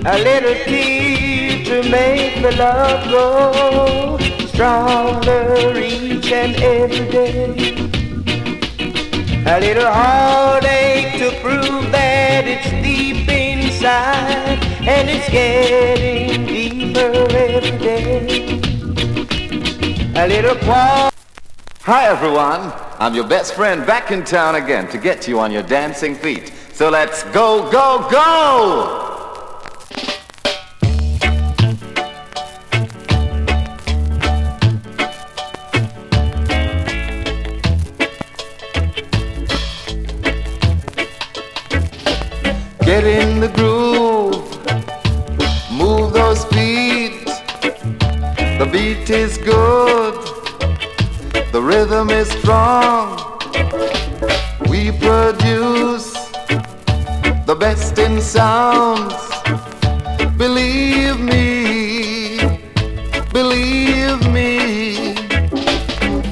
A little tea to make the love grow stronger each and every day. A little heartache to prove that it's deep inside, and it's getting deeper every day. A little quarrel. Hi everyone, I'm your best friend back in town again to get you on your dancing feet. So let's go, go, go! Get in the groove, move those feet. The beat is good, the rhythm is strong. We produce the best in sounds. Believe me,